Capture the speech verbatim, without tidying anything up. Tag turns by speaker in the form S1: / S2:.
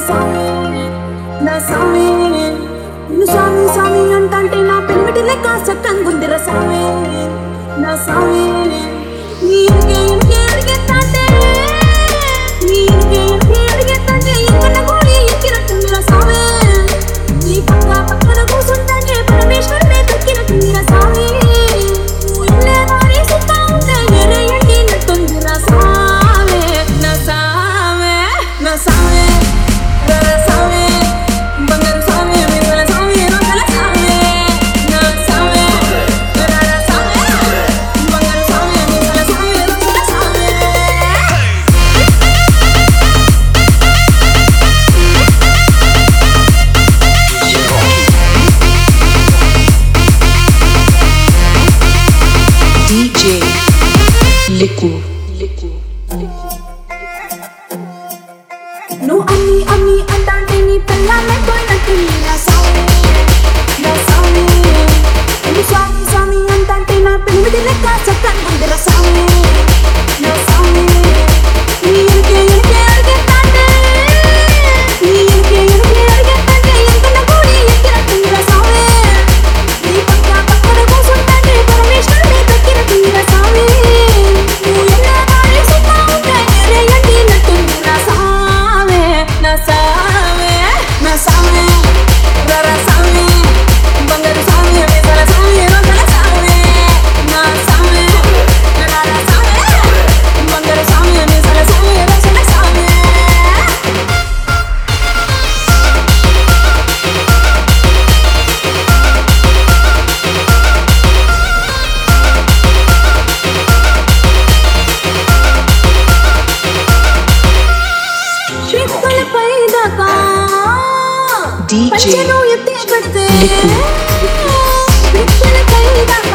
S1: సామి నా సామి నిన్ను సామి సామి అంటంటే నా పెనిమిటి లెక్క చక్కంగుందిరా సామి నా సామి నీ ఇంకే ఇంకే అడిగేస్తాంటే నీ ఇంకే ఇంకే అడిగేస్తాంటే ఇంకన్న గోడి ఎక్కినట్టుందిరా సామి నీ పక్క పక్కన కూర్చుంటే పరమేశ్వరుడే దక్కినట్టుందిరా సామి నువ్వు ఇల్లే వాడి సుత్తా ఉంటే ఎరే ఎండినట్టుందిరా సామి నా సామి నా సామి
S2: Liku,
S1: liku, liku. No ami ami andante ni pella me koinattu na saami na saami ni saami saami andante na penimidi lekka chakkangundira saami na saami ni irke irke argetante ni irke irke argetante enkanna goodi ekkiratundira saami ni pakka pakkana koosuntate parameshwarude dakkiratundira saami
S2: D J
S1: Liku.
S2: Liku.